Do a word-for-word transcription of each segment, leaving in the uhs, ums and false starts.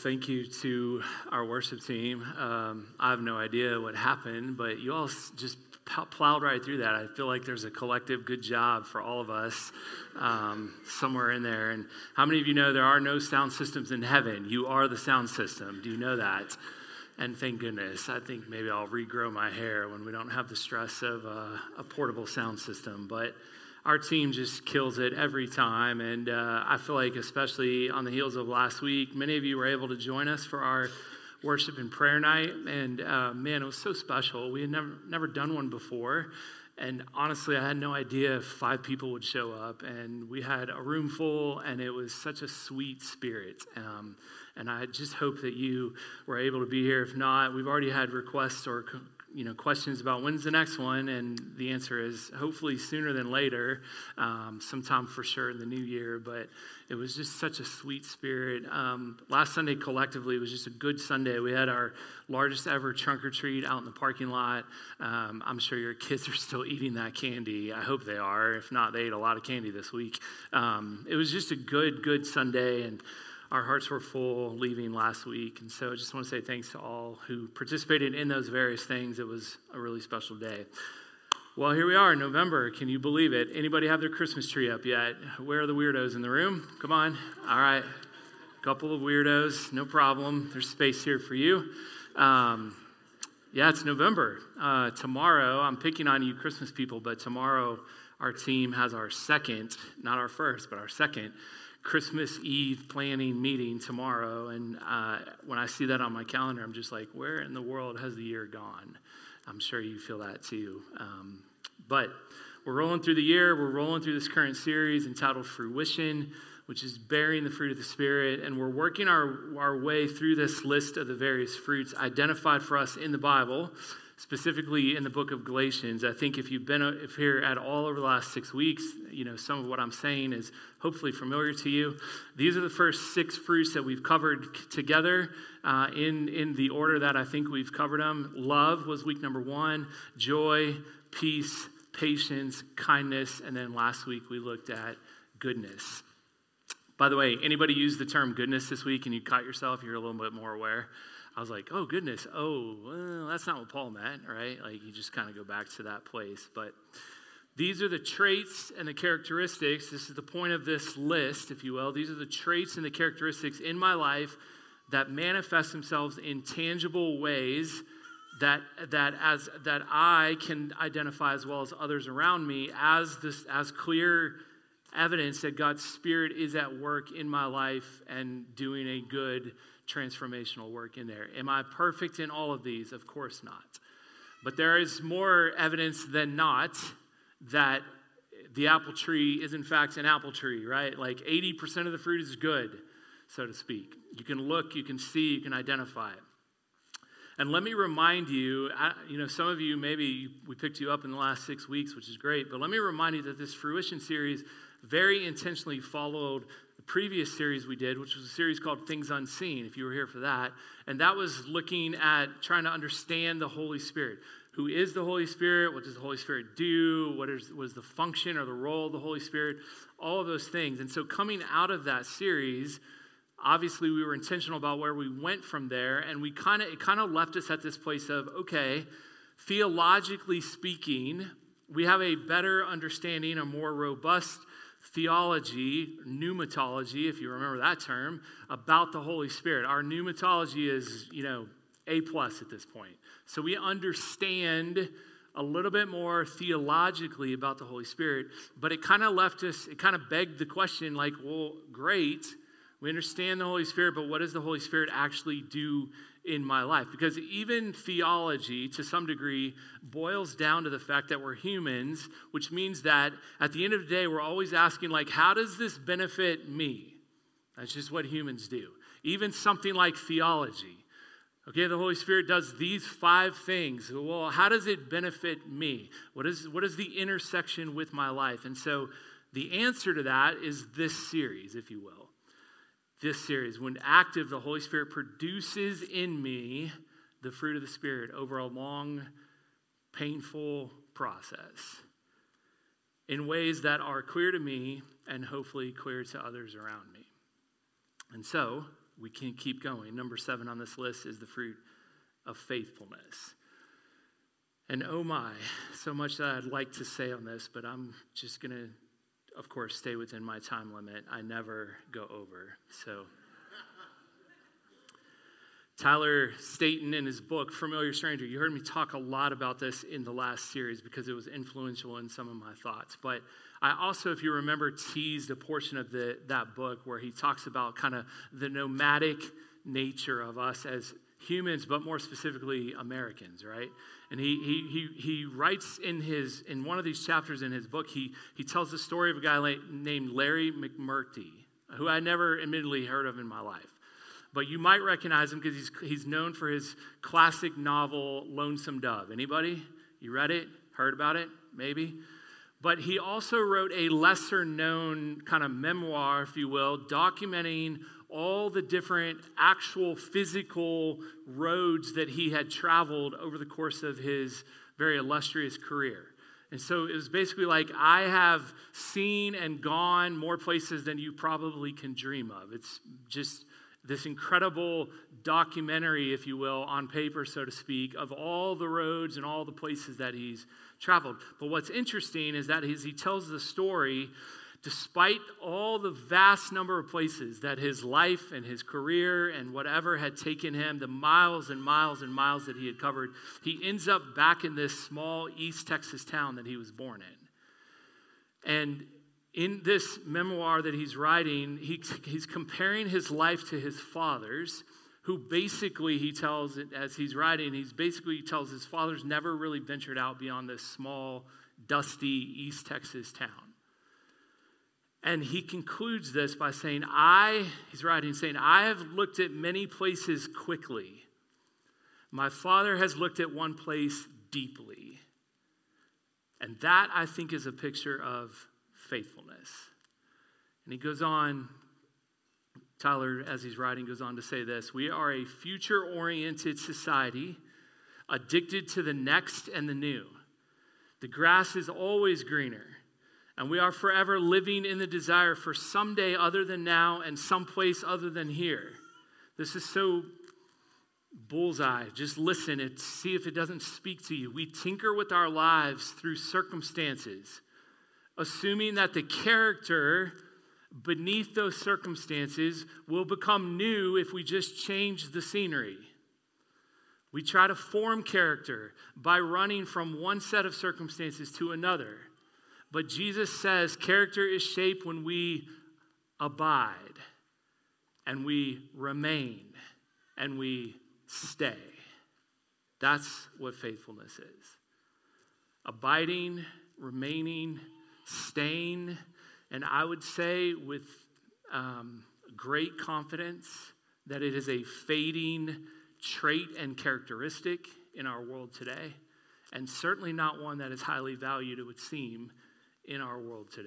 Thank you to our worship team. Um, I have no idea what happened, but you all s- just p- plowed right through that. I feel like there's a collective good job for all of us um, somewhere in there. And how many of you know there are no sound systems in heaven? You are the sound system. Do you know that? And thank goodness. I think maybe I'll regrow my hair when we don't have the stress of uh, a portable sound system. But our team just kills it every time, and uh, I feel like especially on the heels of last week, many of you were able to join us for our worship and prayer night, and uh, man, it was so special. We had never never done one before, and honestly, I had no idea if five people would show up, and we had a room full, and it was such a sweet spirit. Um, and I just hope that you were able to be here. If not, we've already had requests or you know, questions about when's the next one, and the answer is hopefully sooner than later, um, sometime for sure in the new year. But it was just such a sweet spirit. Um, last Sunday collectively was just a good Sunday. We had our largest ever trunk or treat out in the parking lot. Um, I'm sure your kids are still eating that candy. I hope they are. If not, they ate a lot of candy this week. Um, it was just a good, good Sunday, and our hearts were full leaving last week. And so I just want to say thanks to all who participated in those various things. It was a really special day. Well, here we are in November. Can you believe it? Anybody have their Christmas tree up yet? Where are the weirdos in the room? Come on. All right. A couple of weirdos. No problem. There's space here for you. Um, yeah, it's November. Uh, tomorrow, I'm picking on you Christmas people, but tomorrow our team has our second, not our first, but our second Christmas Eve planning meeting tomorrow, and uh, when I see that on my calendar, I'm just like, where in the world has the year gone? I'm sure you feel that too. Um, but we're rolling through the year. We're rolling through this current series entitled Fruition, which is bearing the fruit of the Spirit, and we're working our, our way through this list of the various fruits identified for us in the Bible, specifically in the book of Galatians. I think if you've been if here at all over the last six weeks, you know, some of what I'm saying is hopefully familiar to you. These are the first six fruits that we've covered together uh, in, in the order that I think we've covered them. Love was week number one, joy, peace, patience, kindness, and then last week we looked at goodness. By the way, anybody use the term goodness this week and you caught yourself, you're a little bit more aware? I was like, oh, goodness, oh, well, that's not what Paul meant, right? Like, you just kind of go back to that place. But these are the traits and the characteristics. This is the point of this list, if you will. These are the traits and the characteristics in my life that manifest themselves in tangible ways that that as that I can identify as well as others around me as this as clear evidence that God's Spirit is at work in my life and doing a good transformational work in there. Am I perfect in all of these? Of course not. But there is more evidence than not that the apple tree is in fact an apple tree, right? Like eighty percent of the fruit is good, so to speak. You can look, you can see, you can identify it. And let me remind you, I, you know, some of you, maybe we picked you up in the last six weeks, which is great, but let me remind you that this Fruition series very intentionally followed the previous series we did, which was a series called Things Unseen, if you were here for that. And that was looking at trying to understand the Holy Spirit. Who is the Holy Spirit? What does the Holy Spirit do? What is, what is the function or the role of the Holy Spirit? All of those things. And so coming out of that series, obviously we were intentional about where we went from there, and we kind of it kind of left us at this place of, okay, theologically speaking, we have a better understanding, a more robust theology, pneumatology, if you remember that term, about the Holy Spirit. Our pneumatology is, you know, A plus at this point. So we understand a little bit more theologically about the Holy Spirit, but it kind of left us, it kind of begged the question like, well, great, we understand the Holy Spirit, but what does the Holy Spirit actually do in my life? Because even theology, to some degree, boils down to the fact that we're humans, which means that at the end of the day, we're always asking, like, how does this benefit me? That's just what humans do. Even something like theology. Okay, the Holy Spirit does these five things. Well, how does it benefit me? What is, what is the intersection with my life? And so the answer to that is this series, if you will. This series, when active, the Holy Spirit produces in me the fruit of the Spirit over a long, painful process in ways that are clear to me and hopefully clear to others around me. And so, we can keep going. Number seven on this list is the fruit of faithfulness. And oh my, so much that I'd like to say on this, but I'm just going to, of course, stay within my time limit. I never go over. So Tyler Staton in his book, Familiar Stranger, you heard me talk a lot about this in the last series because it was influential in some of my thoughts. But I also, if you remember, teased a portion of the, that book where he talks about kind of the nomadic nature of us as humans, but more specifically Americans, right? And he he he he writes in his in one of these chapters in his book, he he tells the story of a guy named Larry McMurtry, who I never admittedly heard of in my life. But you might recognize him because he's he's known for his classic novel, Lonesome Dove. Anybody? You read it? Heard about it? Maybe? But he also wrote a lesser-known kind of memoir, if you will, documenting all the different actual physical roads that he had traveled over the course of his very illustrious career. And so it was basically like, I have seen and gone more places than you probably can dream of. It's just this incredible documentary, if you will, on paper, so to speak, of all the roads and all the places that he's traveled. But what's interesting is that as he tells the story, despite all the vast number of places that his life and his career and whatever had taken him, the miles and miles and miles that he had covered, he ends up back in this small East Texas town that he was born in. And in this memoir that he's writing, he, he's comparing his life to his father's, who basically, he tells, as he's writing, he's basically he tells his father's never really ventured out beyond this small, dusty East Texas town. And he concludes this by saying, I, he's writing, saying, I have looked at many places quickly. My father has looked at one place deeply. And that, I think, is a picture of faithfulness. And he goes on, Tyler, as he's writing, goes on to say this: we are a future-oriented society addicted to the next and the new. The grass is always greener, and we are forever living in the desire for someday other than now and someplace other than here. This is so bullseye. Just listen and see if it doesn't speak to you. We tinker with our lives through circumstances, assuming that the character beneath those circumstances will become new if we just change the scenery. We try to form character by running from one set of circumstances to another. But Jesus says character is shaped when we abide and we remain and we stay. That's what faithfulness is. Abiding, remaining, staying, and I would say with um, great confidence that it is a fading trait and characteristic in our world today, and certainly not one that is highly valued, it would seem, in our world today.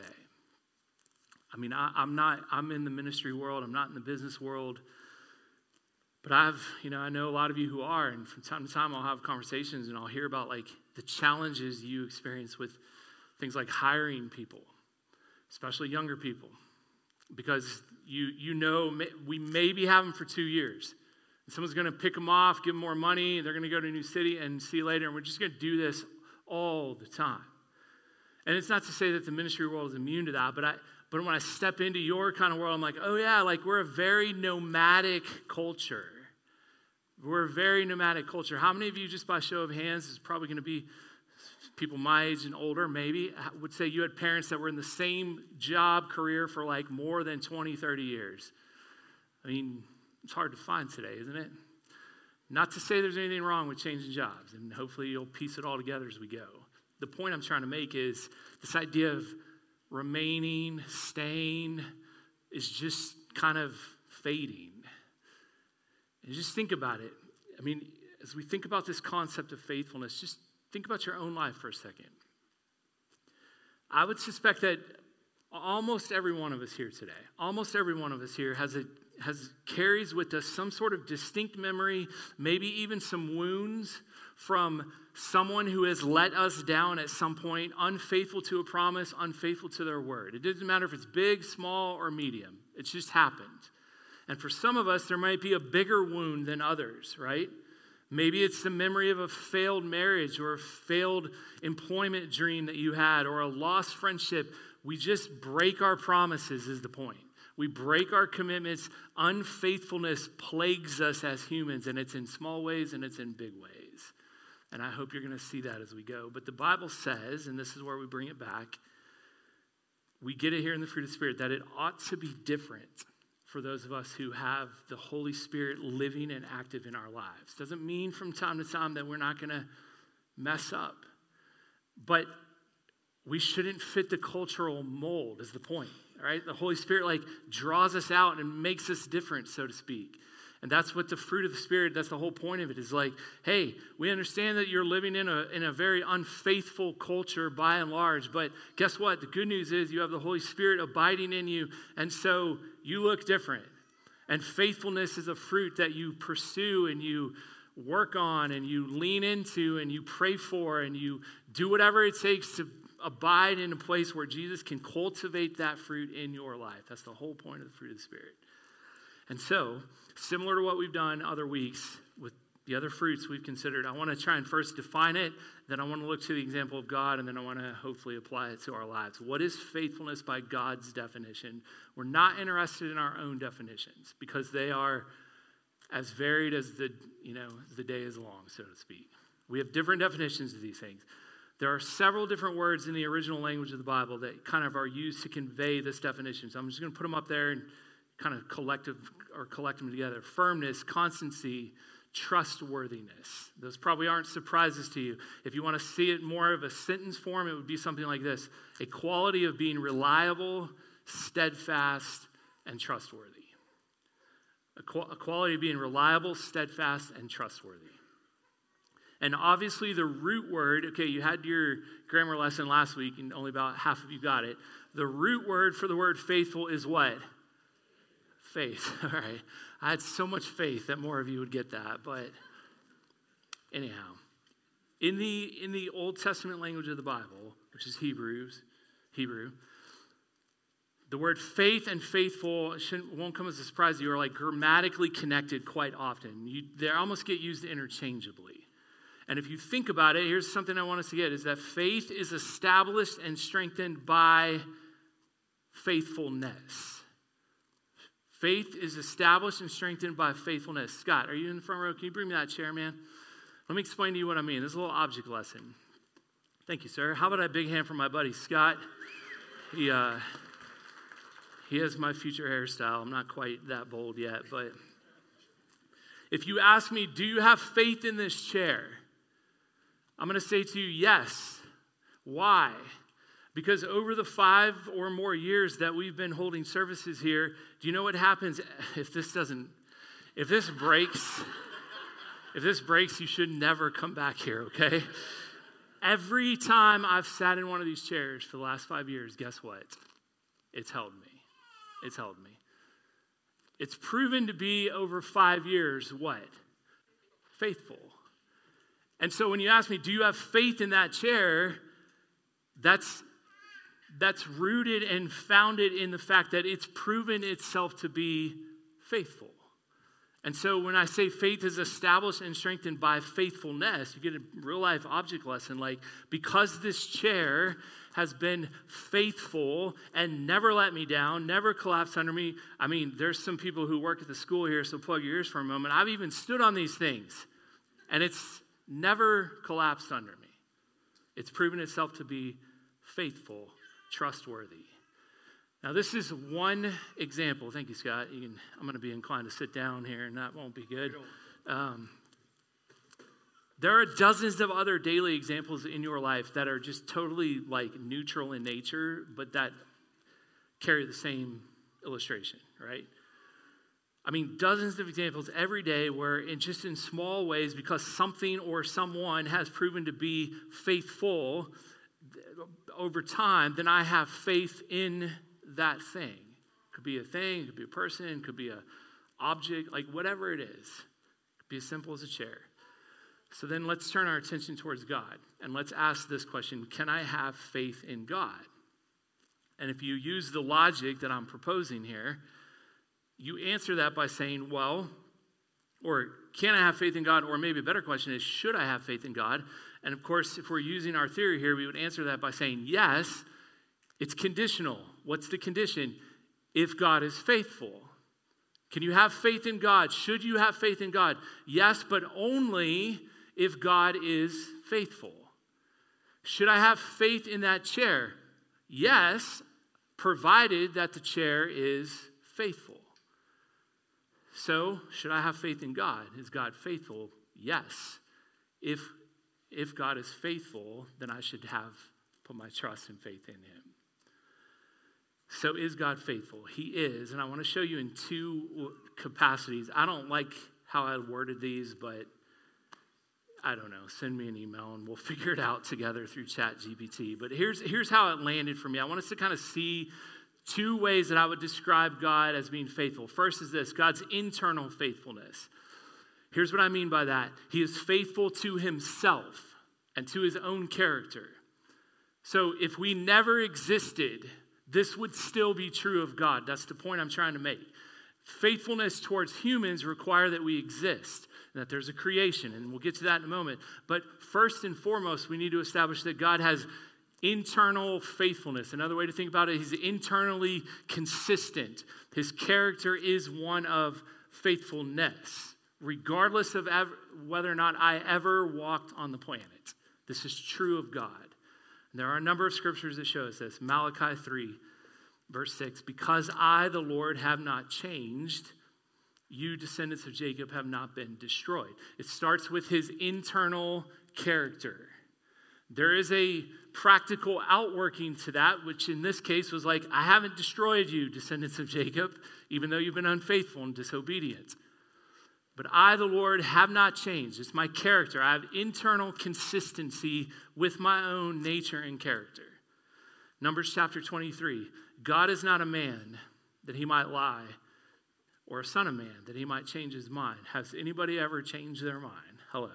I mean, I, I'm not, I'm in the ministry world, I'm not in the business world, but I've, you know, I know a lot of you who are, and from time to time I'll have conversations and I'll hear about like the challenges you experience with things like hiring people, especially younger people, because you you know we maybe have them for two years. And someone's going to pick them off, give them more money, they're going to go to a new city and see you later, and we're just going to do this all the time. And it's not to say that the ministry world is immune to that, but I but when I step into your kind of world, I'm like, oh yeah, like we're a very nomadic culture. We're a very nomadic culture. How many of you, just by show of hands, is probably going to be people my age and older, maybe, would say you had parents that were in the same job career for like more than twenty, thirty years. I mean, it's hard to find today, isn't it? Not to say there's anything wrong with changing jobs, and hopefully you'll piece it all together as we go. The point I'm trying to make is this idea of remaining, staying, is just kind of fading. And just think about it. I mean, as we think about this concept of faithfulness, just think about your own life for a second. I would suspect that almost every one of us here today, almost every one of us here has a has carries with us some sort of distinct memory, maybe even some wounds from someone who has let us down at some point, unfaithful to a promise, unfaithful to their word. It doesn't matter if it's big, small, or medium. It's just happened. And for some of us, there might be a bigger wound than others, right? Maybe it's the memory of a failed marriage or a failed employment dream that you had or a lost friendship. We just break our promises is the point. We break our commitments. Unfaithfulness plagues us as humans, and it's in small ways and it's in big ways. And I hope you're going to see that as we go. But the Bible says, and this is where we bring it back, we get it here in the fruit of the Spirit, that it ought to be different for those of us who have the Holy Spirit living and active in our lives. Doesn't mean from time to time that we're not going to mess up. But we shouldn't fit the cultural mold is the point, all right? The Holy Spirit like draws us out and makes us different, so to speak. And that's what the fruit of the Spirit, that's the whole point of it, is like, hey, we understand that you're living in a in a very unfaithful culture by and large, but guess what? The good news is you have the Holy Spirit abiding in you, and so you look different. And faithfulness is a fruit that you pursue and you work on and you lean into and you pray for and you do whatever it takes to abide in a place where Jesus can cultivate that fruit in your life. That's the whole point of the fruit of the Spirit. And so, similar to what we've done other weeks with the other fruits we've considered, I want to try and first define it, then I want to look to the example of God, and then I want to hopefully apply it to our lives. What is faithfulness by God's definition? We're not interested in our own definitions because they are as varied as the, you know, as the day is long, so to speak. We have different definitions of these things. There are several different words in the original language of the Bible that kind of are used to convey this definition. So I'm just going to put them up there and kind of collective or collect them together. Firmness, constancy, trustworthiness. Those probably aren't surprises to you. If you want to see it more of a sentence form, it would be something like this: a quality of being reliable, steadfast, and trustworthy. A, qu- a quality of being reliable, steadfast, and trustworthy. And obviously the root word, okay, you had your grammar lesson last week and only about half of you got it. The root word for the word faithful is what? Faith. All right. I had so much faith that more of you would get that, but anyhow, in the in the Old Testament language of the Bible, which is Hebrews, Hebrew, the word faith and faithful shouldn't, won't come as a surprise to you, are like grammatically connected quite often. You, they almost get used interchangeably. And if you think about it, here's something I want us to get, is that faith is established and strengthened by faithfulness. Faith is established and strengthened by faithfulness. Scott, are you in the front row? Can you bring me that chair, man? Let me explain to you what I mean. This is a little object lesson. Thank you, sir. How about a big hand for my buddy, Scott? He, uh, he has my future hairstyle. I'm not quite that bold yet, but if you ask me, do you have faith in this chair? I'm going to say to you, yes. Why? Because over the five or more years that we've been holding services here, do you know what happens if this doesn't, if this breaks, if this breaks, you should never come back here, okay? Every time I've sat in one of these chairs for the last five years, guess what? It's held me. It's held me. It's proven to be over five years, what? Faithful. And so when you ask me, do you have faith in that chair? That's That's rooted and founded in the fact that it's proven itself to be faithful. And so when I say faith is established and strengthened by faithfulness, you get a real life object lesson. Like, because this chair has been faithful and never let me down, never collapsed under me. I mean, there's some people who work at the school here, so plug your ears for a moment. I've even stood on these things, and it's never collapsed under me. It's proven itself to be faithful, trustworthy. Now, this is one example. Thank you, Scott. You can, I'm going to be inclined to sit down here, and that won't be good. Um, there are dozens of other daily examples in your life that are just totally like neutral in nature, but that carry the same illustration, right? I mean, dozens of examples every day where in just in small ways, because something or someone has proven to be faithful over time, then I have faith in that thing. It could be a thing, it could be a person, it could be an object, like whatever it is. It could be as simple as a chair. So then let's turn our attention towards God, and let's ask this question: can I have faith in God? And if you use the logic that I'm proposing here, you answer that by saying, well, or can I have faith in God? Or maybe a better question is, should I have faith in God? And of course, if we're using our theory here, we would answer that by saying, yes, it's conditional. What's the condition? If God is faithful. Can you have faith in God? Should you have faith in God? Yes, but only if God is faithful. Should I have faith in that chair? Yes, provided that the chair is faithful. So, should I have faith in God? Is God faithful? Yes. If, if God is faithful, then I should have put my trust and faith in him. So is God faithful? He is, and I want to show you in two capacities. I don't like how I worded these, but I don't know. Send me an email and we'll figure it out together through Chat G P T. But here's, here's how it landed for me. I want us to kind of see two ways that I would describe God as being faithful. First is this, God's internal faithfulness. Here's what I mean by that. He is faithful to himself and to his own character. So if we never existed, this would still be true of God. That's the point I'm trying to make. Faithfulness towards humans require that we exist, and that there's a creation, and we'll get to that in a moment. But first and foremost, we need to establish that God has internal faithfulness. Another way to think about it, he's internally consistent. His character is one of faithfulness, regardless of ever, whether or not I ever walked on the planet. This is true of God. And there are a number of scriptures that show us this. Malachi three, verse six, because I, the Lord, have not changed, you descendants of Jacob have not been destroyed. It starts with his internal character. There is a practical outworking to that, which in this case was like, I haven't destroyed you, descendants of Jacob, even though you've been unfaithful and disobedient. But I, the Lord, have not changed. It's my character. I have internal consistency with my own nature and character. Numbers chapter twenty-three. God is not a man that he might lie, or a son of man that he might change his mind. Has anybody ever changed their mind? Hello.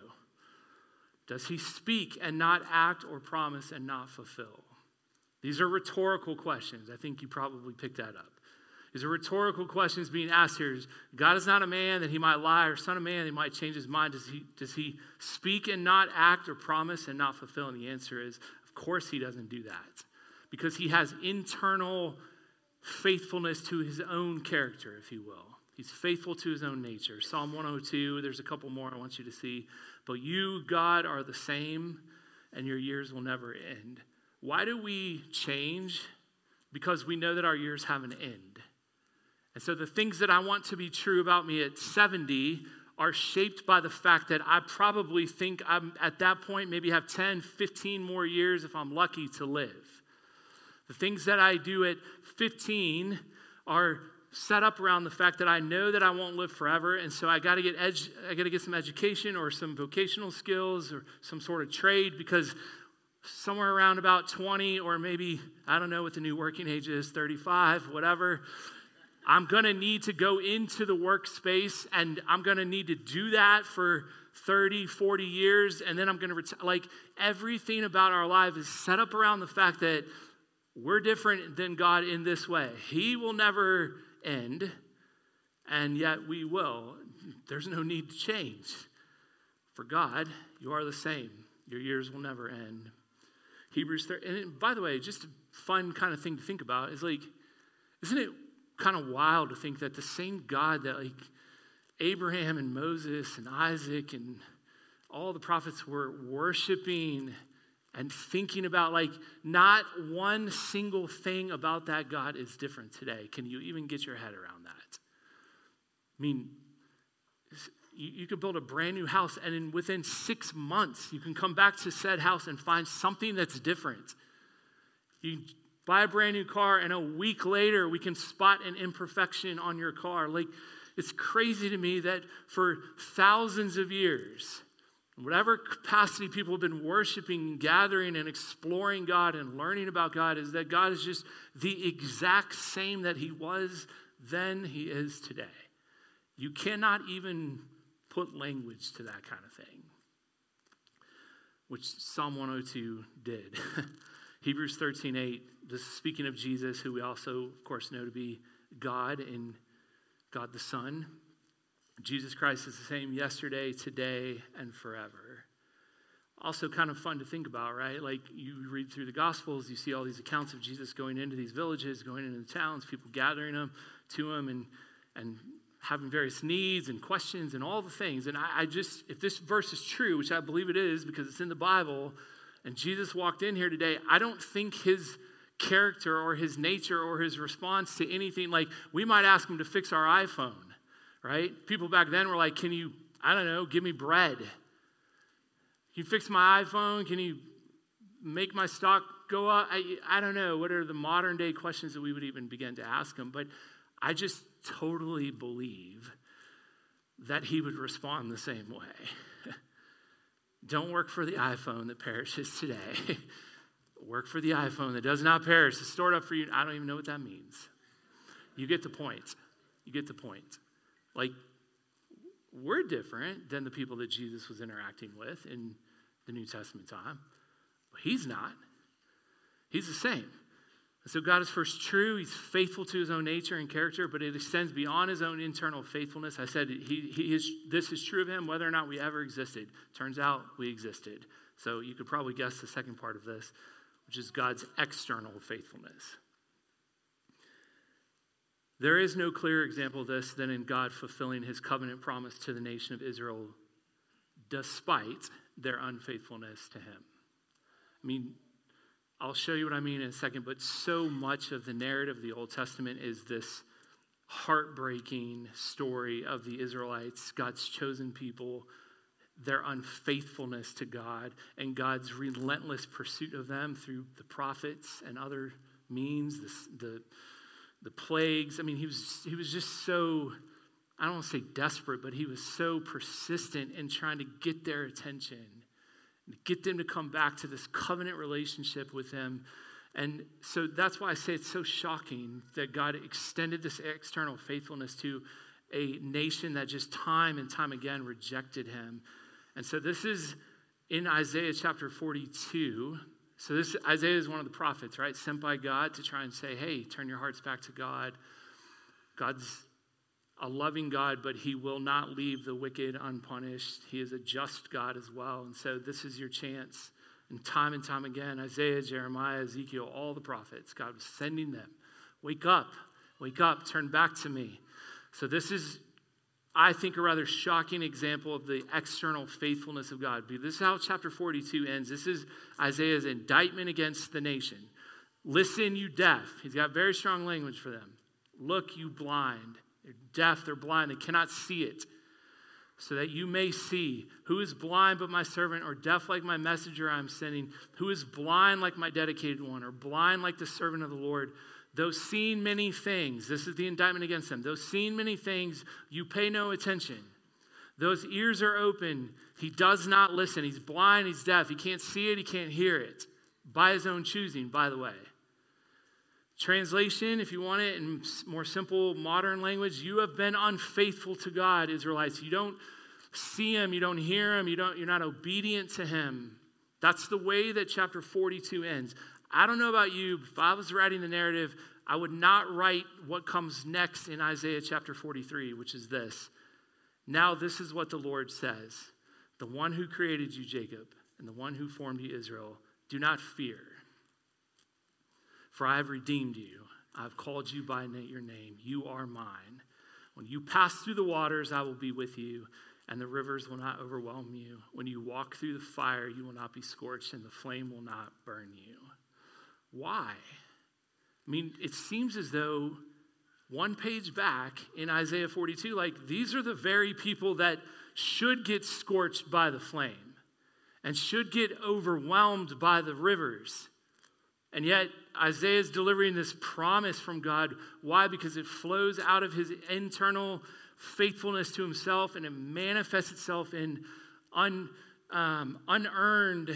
Does he speak and not act, or promise and not fulfill? These are rhetorical questions. I think you probably picked that up. These are rhetorical questions being asked here. God is not a man that he might lie, or son of man that he might change his mind. Does he, does he speak and not act, or promise and not fulfill? And the answer is, of course he doesn't do that. Because he has internal faithfulness to his own character, if you will. He's faithful to his own nature. Psalm one oh two, there's a couple more I want you to see. But you, God, are the same, and your years will never end. Why do we change? Because we know that our years have an end. And so the things that I want to be true about me at seventy are shaped by the fact that I probably think I'm at that point maybe have ten, fifteen more years if I'm lucky to live. The things that I do at fifteen are set up around the fact that I know that I won't live forever, and so I got to get edu- I got to get some education or some vocational skills or some sort of trade, because somewhere around about twenty, or maybe, I don't know what the new working age is, thirty-five, whatever, I'm going to need to go into the workspace, and I'm going to need to do that for thirty, forty years, and then I'm going to retire. Like, everything about our life is set up around the fact that we're different than God in this way. He will never end, and yet we will. There's no need to change. For God, you are the same. Your years will never end. Hebrews thirty, and by the way, just a fun kind of thing to think about is like, isn't it kind of wild to think that the same God that like Abraham and Moses and Isaac and all the prophets were worshiping and thinking about, like, not one single thing about that God is different today. Can you even get your head around that? I mean, you, you could build a brand new house, and in within six months, you can come back to said house and find something that's different. You buy a brand new car, and a week later, we can spot an imperfection on your car. Like, it's crazy to me that for thousands of years, whatever capacity people have been worshiping, gathering, and exploring God and learning about God, is that God is just the exact same that he was then, he is today. You cannot even put language to that kind of thing, which Psalm one oh two did. Hebrews thirteen eight, this is speaking of Jesus, who we also, of course, know to be God in God the Son. Jesus Christ is the same yesterday, today, and forever. Also kind of fun to think about, right? Like you read through the Gospels, you see all these accounts of Jesus going into these villages, going into the towns, people gathering them to him and, and having various needs and questions and all the things. And I, I just, if this verse is true, which I believe it is because it's in the Bible, and Jesus walked in here today, I don't think his character or his nature or his response to anything, like we might ask him to fix our iPhone, right? People back then were like, can you, I don't know, give me bread? Can you fix my iPhone? Can you make my stock go up? I, I don't know. What are the modern day questions that we would even begin to ask him? But I just totally believe that he would respond the same way. Don't work for the iPhone that perishes today. Work for the iPhone that does not perish. It's stored up for you. I don't even know what that means. You get the point. You get the point. Like, we're different than the people that Jesus was interacting with in the New Testament time. But he's not. He's the same. And so God is first true. He's faithful to his own nature and character, but it extends beyond his own internal faithfulness. I said he, he is, this is true of him whether or not we ever existed. Turns out we existed. So you could probably guess the second part of this, which is God's external faithfulness. There is no clearer example of this than in God fulfilling his covenant promise to the nation of Israel despite their unfaithfulness to him. I mean, I'll show you what I mean in a second, but so much of the narrative of the Old Testament is this heartbreaking story of the Israelites, God's chosen people, their unfaithfulness to God, and God's relentless pursuit of them through the prophets and other means, the, the The plagues. I mean, he was he was just so, I don't want to say desperate, but he was so persistent in trying to get their attention, and get them to come back to this covenant relationship with him. And so that's why I say it's so shocking that God extended this external faithfulness to a nation that just time and time again rejected him. And so this is in Isaiah chapter forty-two. So this Isaiah is one of the prophets, right? Sent by God to try and say, hey, turn your hearts back to God. God's a loving God, but he will not leave the wicked unpunished. He is a just God as well. And so this is your chance. And time and time again, Isaiah, Jeremiah, Ezekiel, all the prophets, God was sending them. Wake up, wake up, turn back to me. So this is, I think, a rather shocking example of the external faithfulness of God. This is how chapter forty-two ends. This is Isaiah's indictment against the nation. Listen, you deaf. He's got very strong language for them. Look, you blind. They're deaf, they're blind, they cannot see it. So that you may see, who is blind but my servant, or deaf like my messenger I am sending? Who is blind like my dedicated one, or blind like the servant of the Lord? Though seeing many things, this is the indictment against them. Though seeing many things, you pay no attention. Those ears are open, he does not listen. He's blind, he's deaf. He can't see it, he can't hear it. By his own choosing, by the way. Translation, if you want it in more simple modern language, you have been unfaithful to God, Israelites. You don't see him, you don't hear him, you don't, you're not obedient to him. That's the way that chapter forty-two ends. I don't know about you, if I was writing the narrative, I would not write what comes next in Isaiah chapter forty-three, which is this. Now this is what the Lord says. The one who created you, Jacob, and the one who formed you, Israel, do not fear. For I have redeemed you. I have called you by your name. You are mine. When you pass through the waters, I will be with you, and the rivers will not overwhelm you. When you walk through the fire, you will not be scorched, and the flame will not burn you. Why? I mean, it seems as though one page back in Isaiah forty-two, like these are the very people that should get scorched by the flame and should get overwhelmed by the rivers. And yet, Isaiah is delivering this promise from God. Why? Because it flows out of his internal faithfulness to himself, and it manifests itself in un, um, unearned,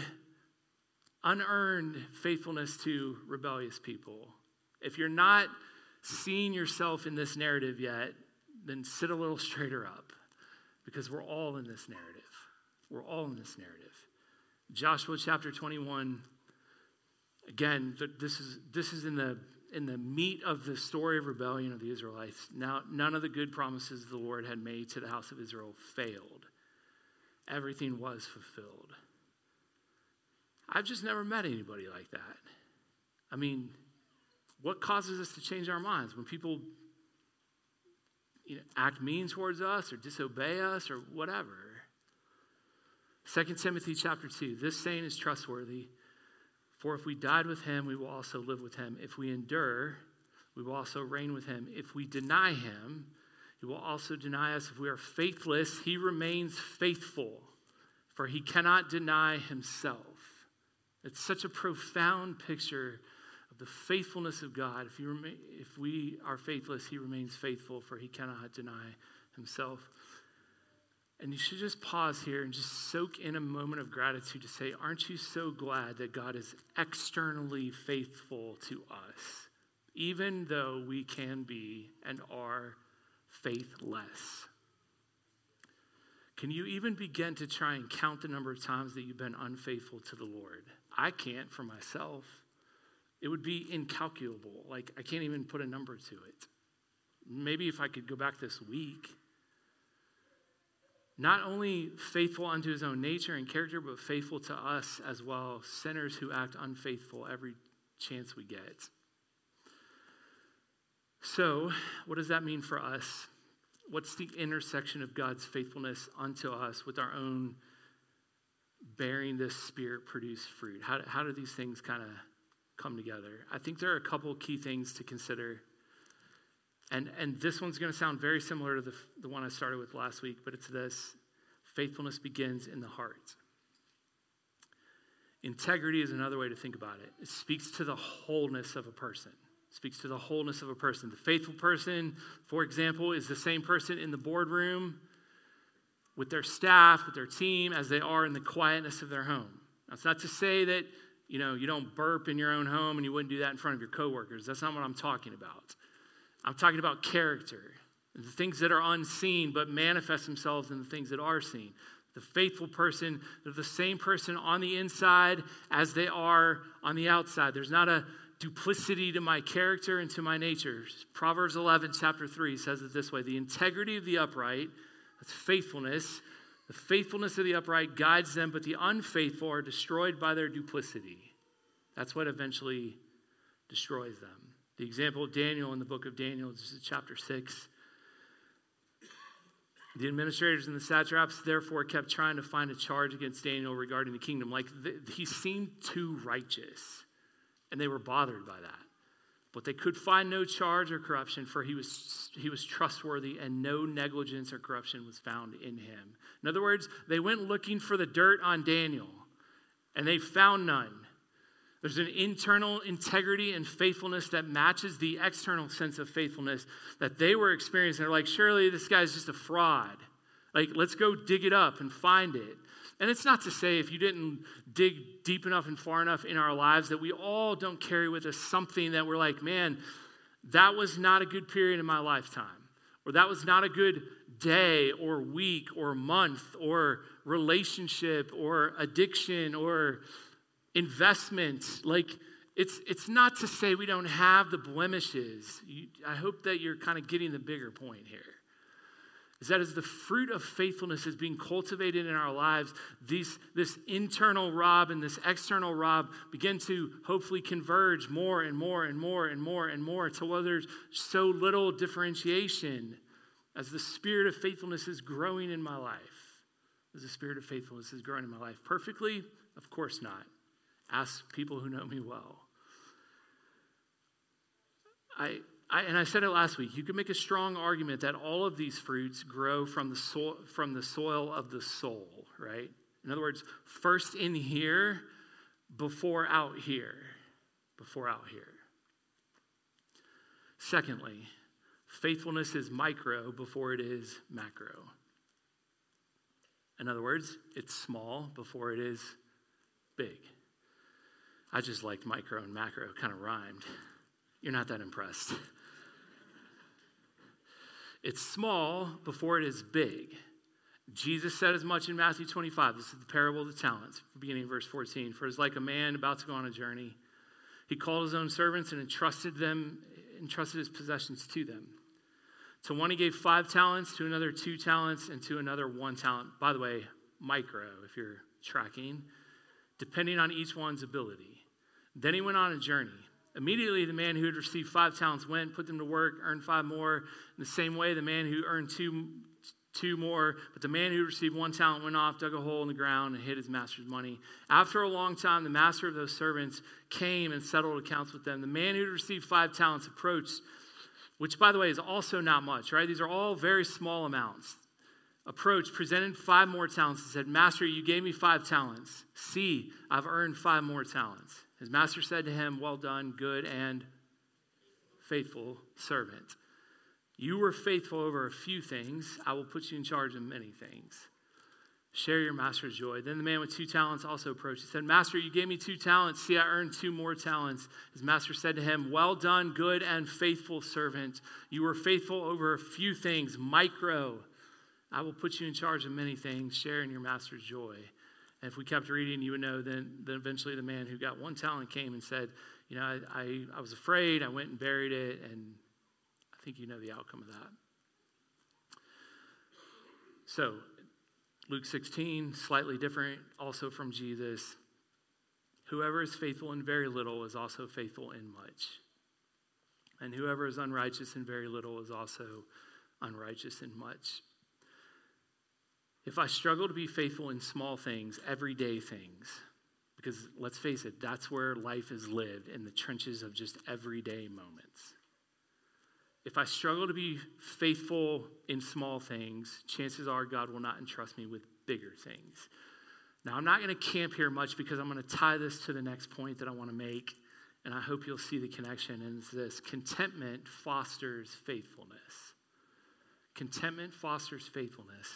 unearned faithfulness to rebellious people. If you're not seeing yourself in this narrative yet, then sit a little straighter up, because we're all in this narrative. We're all in this narrative. Joshua chapter twenty-one. Again, this is this is in the in the meat of the story of rebellion of the Israelites, now none of the good promises the Lord had made to the house of Israel failed. Everything was fulfilled. I've just never met anybody like that. I mean, what causes us to change our minds? When people, you know, act mean towards us or disobey us or whatever. Second Timothy chapter two, this saying is trustworthy. For if we died with him, we will also live with him. If we endure, we will also reign with him. If we deny him, he will also deny us. If we are faithless, he remains faithful, for he cannot deny himself. It's such a profound picture of the faithfulness of God. If, you remain, if we are faithless, he remains faithful, for he cannot deny himself. And you should just pause here and just soak in a moment of gratitude to say, aren't you so glad that God is externally faithful to us, even though we can be and are faithless? Can you even begin to try and count the number of times that you've been unfaithful to the Lord? I can't for myself. It would be incalculable. Like, I can't even put a number to it. Maybe if I could go back this week. Not only faithful unto his own nature and character, but faithful to us as well, sinners who act unfaithful every chance we get. So, what does that mean for us? What's the intersection of God's faithfulness unto us with our own bearing this Spirit-produced fruit? How, how do these things kind of come together? I think there are a couple key things to consider. And and this one's going to sound very similar to the, the one I started with last week, but it's this. Faithfulness begins in the heart. Integrity is another way to think about it. It speaks to the wholeness of a person. It speaks to the wholeness of a person. The faithful person, for example, is the same person in the boardroom with their staff, with their team, as they are in the quietness of their home. Now, it's not to say that, you know, you don't burp in your own home and you wouldn't do that in front of your coworkers. That's not what I'm talking about. I'm talking about character, the things that are unseen but manifest themselves in the things that are seen. The faithful person, they're the same person on the inside as they are on the outside. There's not a duplicity to my character and to my nature. Proverbs eleven, chapter three says it this way: the integrity of the upright, that's faithfulness, the faithfulness of the upright guides them, but the unfaithful are destroyed by their duplicity. That's what eventually destroys them. The example of Daniel in the book of Daniel, this is chapter six. The administrators and the satraps therefore kept trying to find a charge against Daniel regarding the kingdom. Like, th- he seemed too righteous, and they were bothered by that. But they could find no charge or corruption, for he was, he was trustworthy, and no negligence or corruption was found in him. In other words, they went looking for the dirt on Daniel, and they found none. There's an internal integrity and faithfulness that matches the external sense of faithfulness that they were experiencing. They're like, surely this guy's just a fraud. Like, let's go dig it up and find it. And it's not to say if you didn't dig deep enough and far enough in our lives that we all don't carry with us something that we're like, man, that was not a good period in my lifetime. Or that was not a good day or week or month or relationship or addiction or investment. Like, it's it's not to say we don't have the blemishes. You, I hope that you're kind of getting the bigger point here. Is that as the fruit of faithfulness is being cultivated in our lives, these, this internal Rob and this external Rob begin to hopefully converge more and more and more and more and more to where there's so little differentiation as the spirit of faithfulness is growing in my life. As the spirit of faithfulness is growing in my life. Perfectly? Of course not. Ask people who know me well. I, I and I said it last week. You could make a strong argument that all of these fruits grow from the soil, from the soil of the soul, right? In other words, first in here, before out here, before out here. Secondly, faithfulness is micro before it is macro. In other words, it's small before it is big. I just liked micro and macro, kind of rhymed. You're not that impressed. It's small before it is big. Jesus said as much in Matthew twenty-five. This is the parable of the talents, beginning of verse fourteen. For it's like a man about to go on a journey He called his own servants and entrusted them, entrusted his possessions to them. To one he gave five talents, to another two talents, and to another one talent. By the way, micro, if you're tracking, depending on each one's ability. Then he went on a journey. Immediately, the man who had received five talents went, put them to work, earned five more. In the same way, the man who earned two, two more, but the man who received one talent went off, dug a hole in the ground, and hid his master's money. After a long time, the master of those servants came and settled accounts with them. The man who had received five talents approached, which, by the way, is also not much, right? These are all very small amounts. Approached, presented five more talents, and said, Master, you gave me five talents. See, I've earned five more talents. His master said to him, well done, good and faithful servant. You were faithful over a few things. I will put you in charge of many things. Share your master's joy. Then the man with two talents also approached. He said, Master, you gave me two talents. See, I earned two more talents. His master said to him, well done, good and faithful servant. You were faithful over a few things, micro. I will put you in charge of many things. Share in your master's joy. And if we kept reading, you would know then, then eventually the man who got one talent came and said, you know, I, I, I was afraid. I went and buried it. And I think you know the outcome of that. So, Luke sixteen, slightly different, also from Jesus. Whoever is faithful in very little is also faithful in much. And whoever is unrighteous in very little is also unrighteous in much. If I struggle to be faithful in small things, everyday things, because let's face it, that's where life is lived, in the trenches of just everyday moments. If I struggle to be faithful in small things, chances are God will not entrust me with bigger things. Now, I'm not going to camp here much because I'm going to tie this to the next point that I want to make, and I hope you'll see the connection, and it's this. Contentment fosters faithfulness. Contentment fosters faithfulness.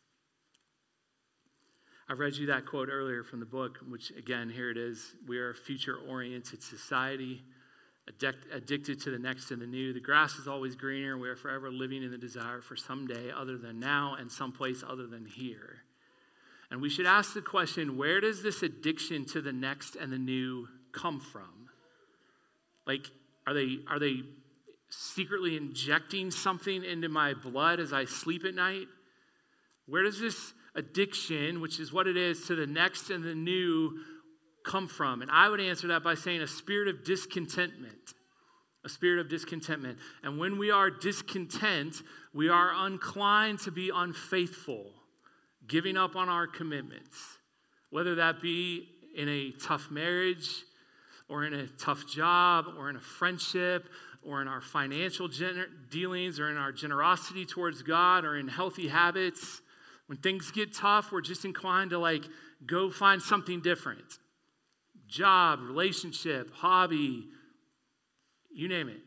I read you that quote earlier from the book, which, again, here it is. We are a future-oriented society, addic- addicted to the next and the new. The grass is always greener. We are forever living in the desire for someday other than now and someplace other than here. And we should ask the question, where does this addiction to the next and the new come from? Like, are they, are they secretly injecting something into my blood as I sleep at night? Where does this addiction, which is what it is, to the next and the new come from? And I would answer that by saying a spirit of discontentment. A spirit of discontentment. And when we are discontent, we are inclined to be unfaithful, giving up on our commitments, whether that be in a tough marriage or in a tough job or in a friendship or in our financial gener- dealings or in our generosity towards God or in healthy habits. When things get tough, we're just inclined to like go find something different. Job, relationship, hobby, you name it.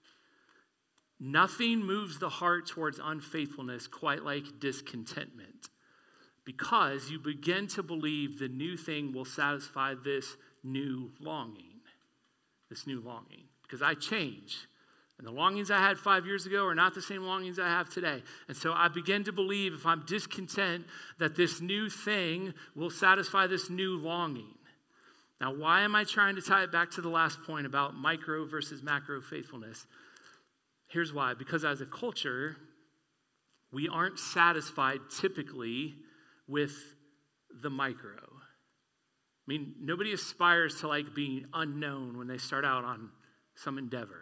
Nothing moves the heart towards unfaithfulness quite like discontentment, because you begin to believe the new thing will satisfy this new longing. This new longing. Because I change. And the longings I had five years ago are not the same longings I have today. And so I begin to believe, if I'm discontent, that this new thing will satisfy this new longing. Now, why am I trying to tie it back to the last point about micro versus macro faithfulness? Here's why. Because as a culture, we aren't satisfied typically with the micro. I mean, nobody aspires to like being unknown when they start out on some endeavor.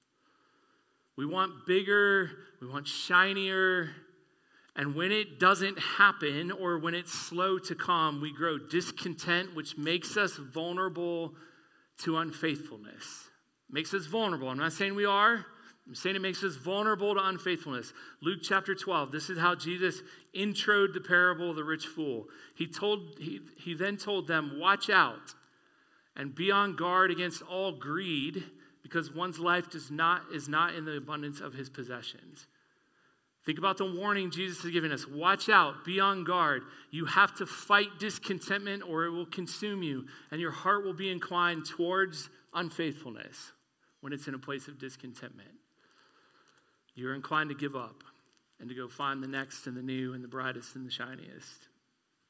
We want bigger, we want shinier, and when it doesn't happen or when it's slow to come, we grow discontent, which makes us vulnerable to unfaithfulness. Makes us vulnerable. I'm not saying we are. I'm saying it makes us vulnerable to unfaithfulness. Luke chapter twelve, this is how Jesus introed the parable of the rich fool. He told, he, he then told them, watch out and be on guard against all greed, because one's life does not is not in the abundance of his possessions. Think about the warning Jesus is giving us. Watch out, be on guard. You have to fight discontentment or it will consume you, and your heart will be inclined towards unfaithfulness when it's in a place of discontentment. You're inclined to give up and to go find the next and the new and the brightest and the shiniest.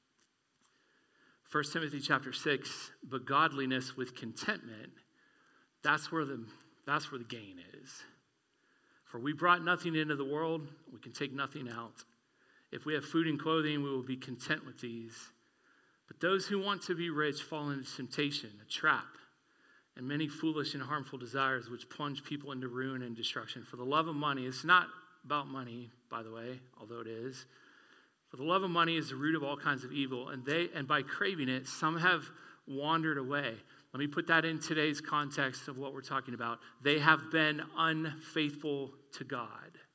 First Timothy chapter six, but godliness with contentment That's where the that's where the gain is. For we brought nothing into the world, we can take nothing out. If we have food and clothing, we will be content with these. But those who want to be rich fall into temptation, a trap, and many foolish and harmful desires which plunge people into ruin and destruction. For the love of money, it's not about money, by the way, although it is. For the love of money is the root of all kinds of evil, and they and by craving it, some have wandered away. Let me put that in today's context of what we're talking about. They have been unfaithful to God.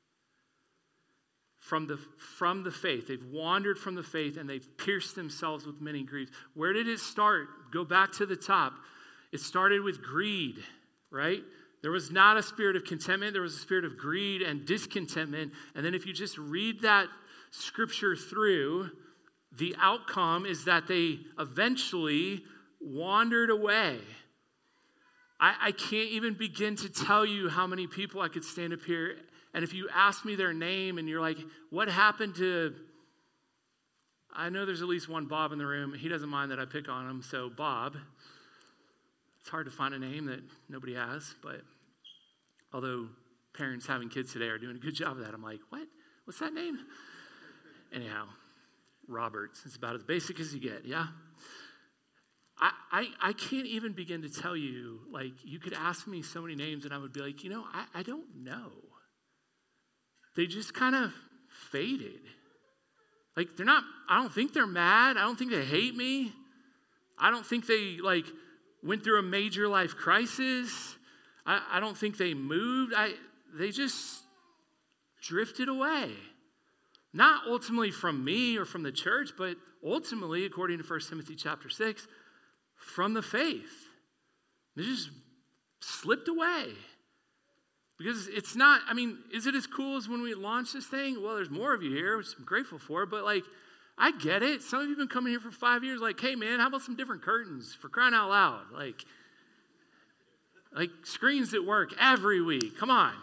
From the, from the faith. They've wandered from the faith and they've pierced themselves with many griefs. Where did it start? Go back to the top. It started with greed, right? There was not a spirit of contentment. There was a spirit of greed and discontentment. And then if you just read that scripture through, the outcome is that they eventually wandered away. I, I can't even begin to tell you how many people I could stand up here, and if you ask me their name and you're like, what happened to, I know there's at least one Bob in the room. He doesn't mind that I pick on him, so Bob. It's hard to find a name that nobody has, but although parents having kids today are doing a good job of that, I'm like, what? What's that name? Anyhow, Roberts. It's about as basic as you get, yeah? I, I, I can't even begin to tell you, like, you could ask me so many names and I would be like, you know, I, I don't know. They just kind of faded. Like, they're not, I don't think they're mad. I don't think they hate me. I don't think they, like, went through a major life crisis. I, I don't think they moved. I They just drifted away. Not ultimately from me or from the church, but ultimately, according to First Timothy chapter six, from the faith. They just slipped away. Because it's not, I mean, is it as cool as when we launched this thing? Well, there's more of you here, which I'm grateful for, but like, I get it. Some of you have been coming here for five years like, hey man, how about some different curtains for crying out loud? Like, like screens that work every week. Come on.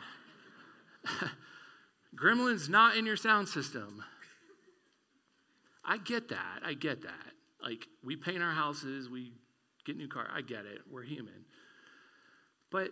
Gremlin's not in your sound system. I get that. I get that. Like, we paint our houses, we get new cars. I get it. We're human. But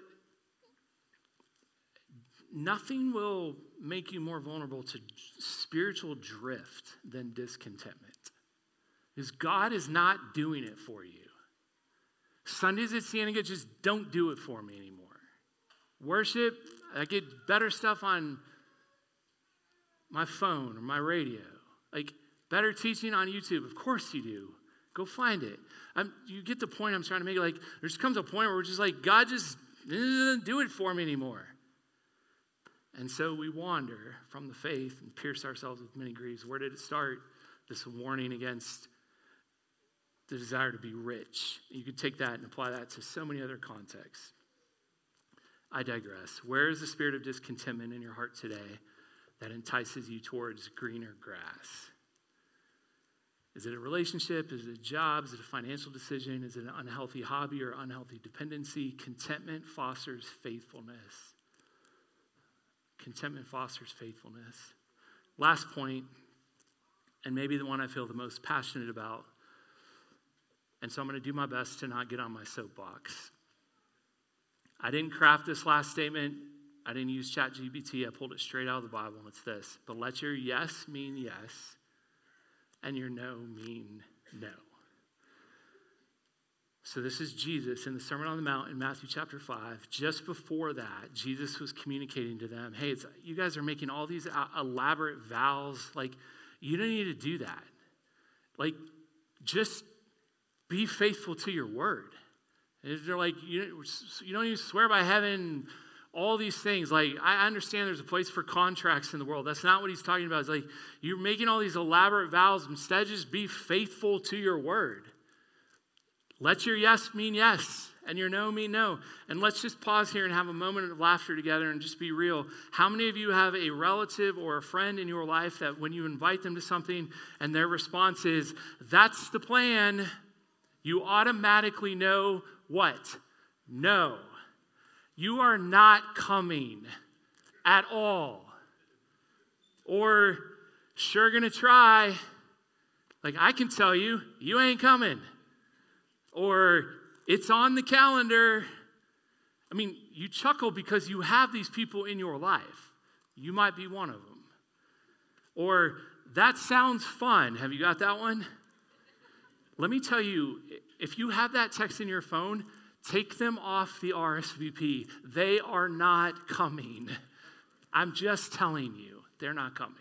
nothing will make you more vulnerable to spiritual drift than discontentment. Because God is not doing it for you. Sundays at Cienega, just don't do it for me anymore. Worship, I get better stuff on my phone or my radio. Like, better teaching on YouTube. Of course you do. Go find it. I'm, you get the point I'm trying to make. Like, there just comes a point where we're just like, God just doesn't do it for me anymore. And so we wander from the faith and pierce ourselves with many griefs. Where did it start? This warning against the desire to be rich. You could take that and apply that to so many other contexts. I digress. Where is the spirit of discontentment in your heart today that entices you towards greener grass? Is it a relationship? Is it a job? Is it a financial decision? Is it an unhealthy hobby or unhealthy dependency? Contentment fosters faithfulness. Contentment fosters faithfulness. Last point, and maybe the one I feel the most passionate about, and so I'm going to do my best to not get on my soapbox. I didn't craft this last statement. I didn't use ChatGPT. I pulled it straight out of the Bible, and it's this. But let your yes mean yes, and your no mean no. So this is Jesus in the Sermon on the Mount in Matthew chapter five. Just before that, Jesus was communicating to them, hey, it's, you guys are making all these elaborate vows. Like, you don't need to do that. Like, just be faithful to your word. And they're like, you, you don't need to swear by heaven, all these things. Like, I understand there's a place for contracts in the world. That's not what he's talking about. It's like, you're making all these elaborate vows. Instead, just be faithful to your word. Let your yes mean yes, and your no mean no. And let's just pause here and have a moment of laughter together and just be real. How many of you have a relative or a friend in your life that when you invite them to something and their response is, that's the plan, you automatically know what? No. You are not coming at all. Or, sure gonna try. Like, I can tell you, you ain't coming. Or, it's on the calendar. I mean, you chuckle because you have these people in your life. You might be one of them. Or, that sounds fun. Have you got that one? Let me tell you, if you have that text in your phone, take them off the R S V P. They are not coming. I'm just telling you, they're not coming.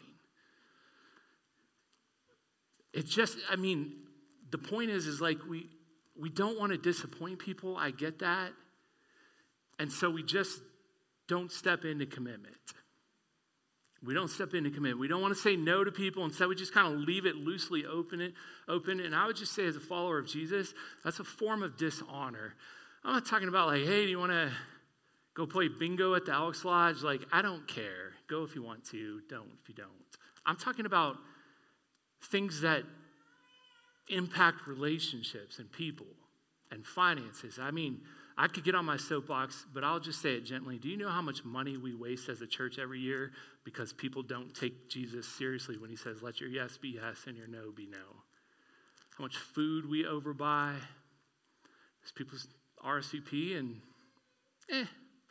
It's just, I mean, the point is, is like we we don't want to disappoint people. I get that. And so we just don't step into commitment. We don't step into commitment. We don't want to say no to people. Instead, we just kind of leave it loosely open. It, open. And I would just say, as a follower of Jesus, that's a form of dishonor. I'm not talking about like, hey, do you want to go play bingo at the Elks Lodge? Like, I don't care. Go if you want to. Don't if you don't. I'm talking about things that impact relationships and people and finances. I mean, I could get on my soapbox, but I'll just say it gently. Do you know how much money we waste as a church every year because people don't take Jesus seriously when he says, let your yes be yes and your no be no? How much food we overbuy. There's people's R S V P and, eh,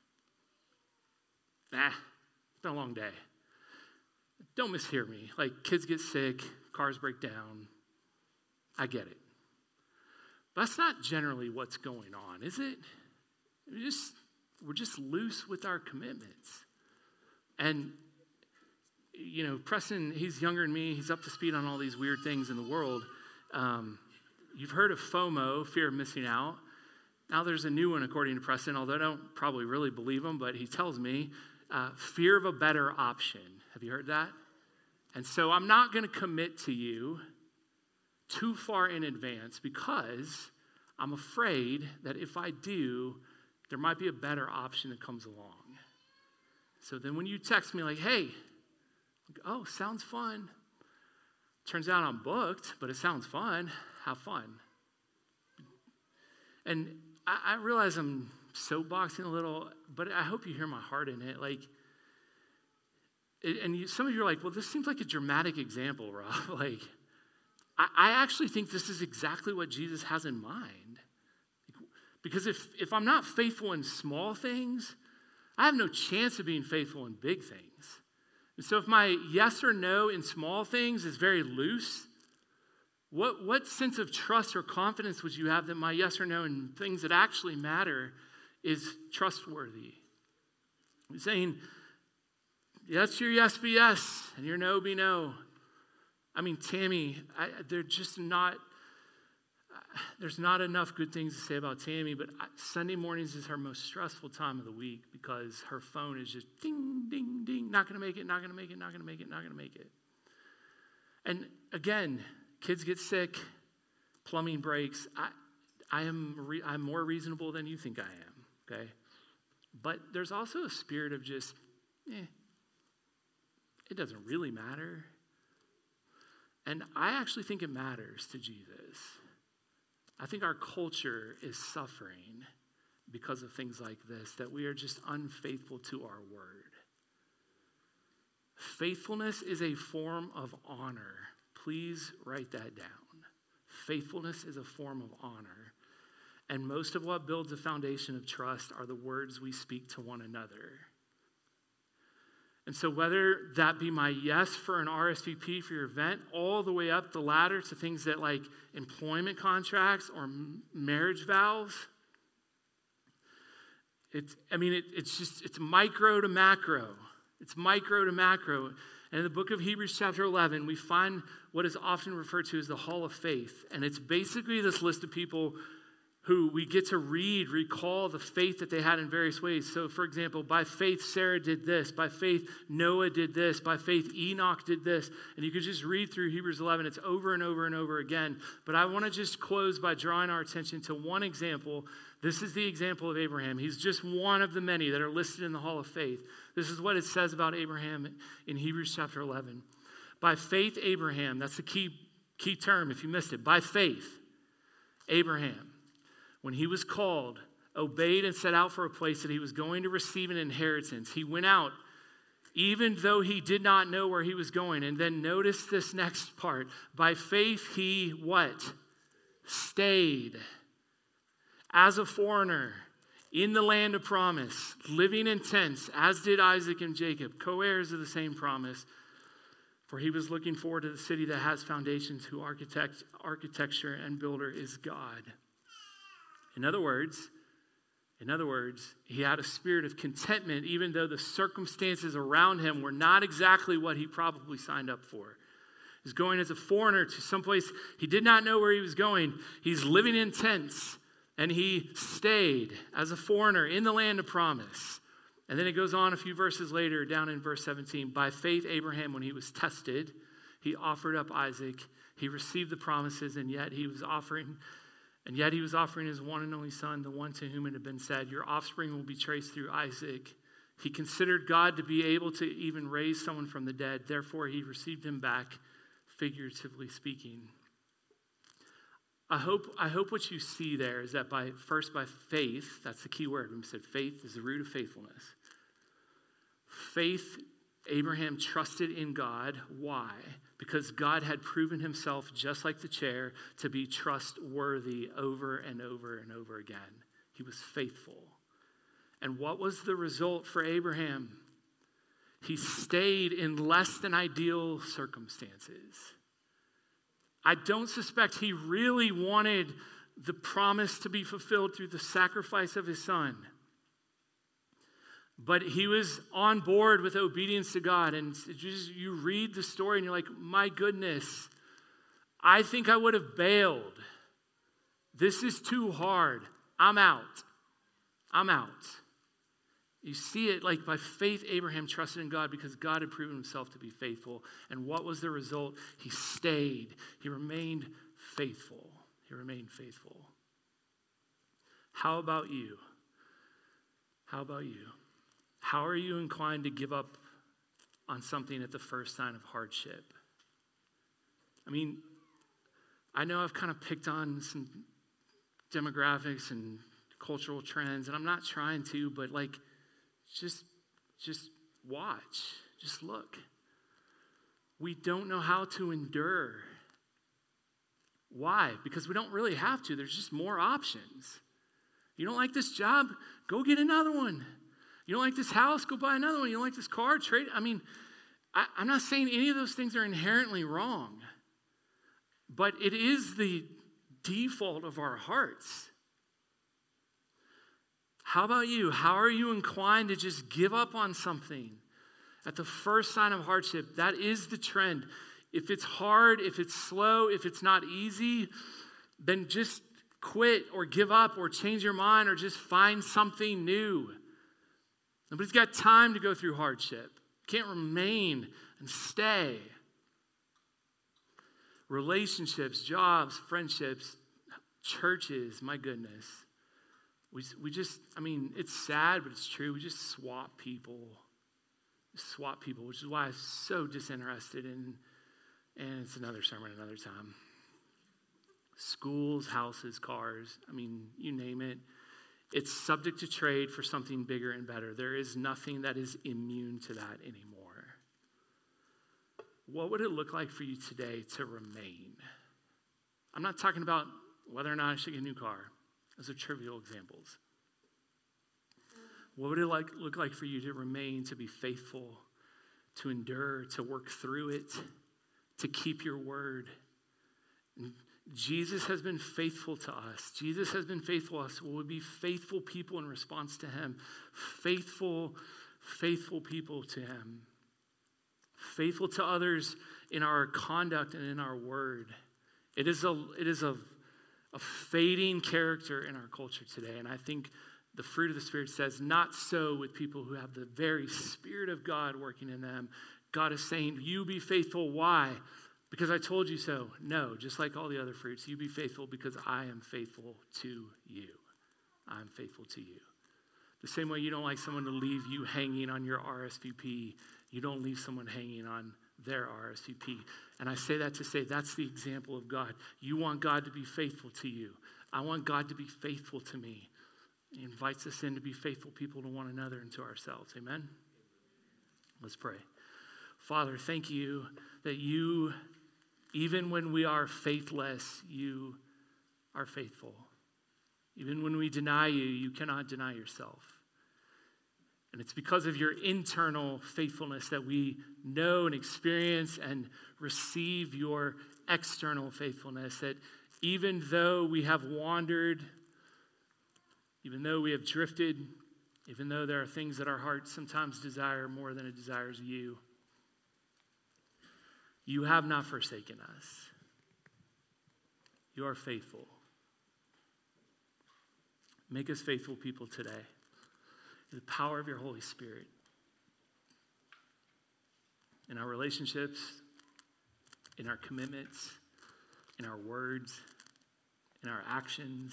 nah, it's been a long day. Don't mishear me. Like, kids get sick, cars break down. I get it. But that's not generally what's going on, is it? We're just, we're just loose with our commitments. And, you know, Preston, he's younger than me. He's up to speed on all these weird things in the world. Um, you've heard of FOMO, fear of missing out. Now there's a new one, according to Preston, although I don't probably really believe him, but he tells me, uh, fear of a better option. Have you heard that? And so I'm not going to commit to you too far in advance because I'm afraid that if I do, there might be a better option that comes along. So then when you text me like, hey, oh, sounds fun. Turns out I'm booked, but it sounds fun. Have fun. And I, I realize I'm soapboxing a little, but I hope you hear my heart in it. Like, it, and you, some of you are like, well, this seems like a dramatic example, Rob. Like, I, I actually think this is exactly what Jesus has in mind. Because if, if I'm not faithful in small things, I have no chance of being faithful in big things. And so if my yes or no in small things is very loose, what, what sense of trust or confidence would you have that my yes or no in things that actually matter is trustworthy? I'm saying, yes, your yes be yes, and your no be no. I mean, Tammy, I, they're just not, there's not enough good things to say about Tammy, but I, Sunday mornings is her most stressful time of the week because her phone is just ding, ding, ding, not going to make it, not going to make it, not going to make it, not going to make it. And again, kids get sick, plumbing breaks. I, I am re, I'm more reasonable than you think I am, okay? But there's also a spirit of just, eh, it doesn't really matter. And I actually think it matters to Jesus. I think our culture is suffering because of things like this, that we are just unfaithful to our word. Faithfulness is a form of honor. Please write that down. Faithfulness is a form of honor. And most of what builds a foundation of trust are the words we speak to one another. And so whether that be my yes for an R S V P for your event, all the way up the ladder to things that like employment contracts or m- marriage vows, it's, I mean, it, it's just, it's micro to macro. It's micro to macro. And in the book of Hebrews chapter eleven, we find what is often referred to as the Hall of Faith. And it's basically this list of people who we get to read, recall the faith that they had in various ways. So, for example, by faith, Sarah did this. By faith, Noah did this. By faith, Enoch did this. And you could just read through Hebrews eleven. It's over and over and over again. But I want to just close by drawing our attention to one example. This is the example of Abraham. He's just one of the many that are listed in the Hall of Faith. This is what it says about Abraham in Hebrews chapter eleven. By faith, Abraham, that's the key, key term if you missed it. By faith, Abraham, when he was called, obeyed and set out for a place that he was going to receive an inheritance. He went out even though he did not know where he was going. And then notice this next part. By faith, he what? Stayed as a foreigner in the land of promise, living in tents, as did Isaac and Jacob, co-heirs of the same promise. For he was looking forward to the city that has foundations, whose architect, architecture and builder is God. In other words, in other words, he had a spirit of contentment, even though the circumstances around him were not exactly what he probably signed up for. He's going as a foreigner to someplace he did not know where he was going. He's living in tents, and he stayed as a foreigner in the land of promise. And then it goes on a few verses later, down in verse seventeen. By faith, Abraham, when he was tested, he offered up Isaac. He received the promises, and yet he was offering, and yet he was offering his one and only son, the one to whom it had been said, your offspring will be traced through Isaac. He considered God to be able to even raise someone from the dead. Therefore, he received him back, figuratively speaking. I hope, I hope what you see there is that by first by faith, that's the key word. We said faith is the root of faithfulness. Faith, Abraham trusted in God. Why? Because God had proven himself, just like the chair, to be trustworthy over and over and over again. He was faithful. And what was the result for Abraham? He stayed in less than ideal circumstances. I don't suspect he really wanted the promise to be fulfilled through the sacrifice of his son. But he was on board with obedience to God. And just, you read the story and you're like, my goodness, I think I would have bailed. This is too hard. I'm out. I'm out. You see it like by faith, Abraham trusted in God because God had proven himself to be faithful. And what was the result? He stayed. He remained faithful. He remained faithful. How about you? How about you? How are you inclined to give up on something at the first sign of hardship? I mean, I know I've kind of picked on some demographics and cultural trends, and I'm not trying to, but like, just, just watch, just look. We don't know how to endure. Why? Because we don't really have to. There's just more options. You don't like this job? Go get another one. You don't like this house? Go buy another one. You don't like this car? Trade. I mean, I, I'm not saying any of those things are inherently wrong, but it is the default of our hearts. How about you? How are you inclined to just give up on something at the first sign of hardship? That is the trend. If it's hard, if it's slow, if it's not easy, then just quit or give up or change your mind or just find something new. Nobody's got time to go through hardship. You can't remain and stay. Relationships, jobs, friendships, churches, my goodness. We, we just, I mean, it's sad, but it's true. We just swap people. Swap people, which is why I'm so disinterested in, and it's another sermon another time. Schools, houses, cars, I mean, you name it. It's subject to trade for something bigger and better. There is nothing that is immune to that anymore. What would it look like for you today to remain? I'm not talking about whether or not I should get a new car. Those are trivial examples. What would it like, look like for you to remain, to be faithful, to endure, to work through it, to keep your word? And Jesus has been faithful to us. Jesus has been faithful to us. Will we be faithful people in response to him? Faithful, faithful people to him. Faithful to others in our conduct and in our word. It is a, it is a, a fading character in our culture today. And I think the fruit of the Spirit says, not so with people who have the very Spirit of God working in them. God is saying, you be faithful. Why? Because I told you so. No, just like all the other fruits, you be faithful because I am faithful to you. I'm faithful to you. The same way you don't like someone to leave you hanging on your R S V P, you don't leave someone hanging on their R S V P. And I say that to say that's the example of God. You want God to be faithful to you. I want God to be faithful to me. He invites us in to be faithful people to one another and to ourselves. Amen? Let's pray. Father, thank you that you, even when we are faithless, you are faithful. Even when we deny you, you cannot deny yourself. And it's because of your internal faithfulness that we know and experience and receive your external faithfulness, that even though we have wandered, even though we have drifted, even though there are things that our hearts sometimes desire more than it desires you, you have not forsaken us. You are faithful. Make us faithful people today. In the power of your Holy Spirit. In our relationships, in our commitments, in our words, in our actions.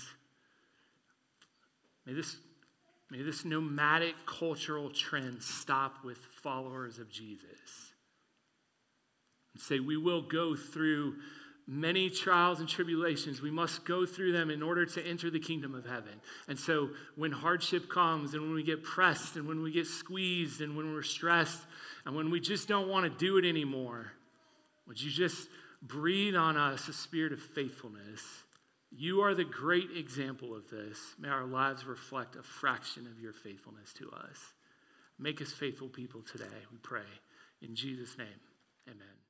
May this, may this nomadic cultural trend stop with followers of Jesus. And say, we will go through many trials and tribulations. We must go through them in order to enter the kingdom of heaven. And so when hardship comes and when we get pressed and when we get squeezed and when we're stressed and when we just don't want to do it anymore, would you just breathe on us a spirit of faithfulness? You are the great example of this. May our lives reflect a fraction of your faithfulness to us. Make us faithful people today, we pray. In Jesus' name, amen.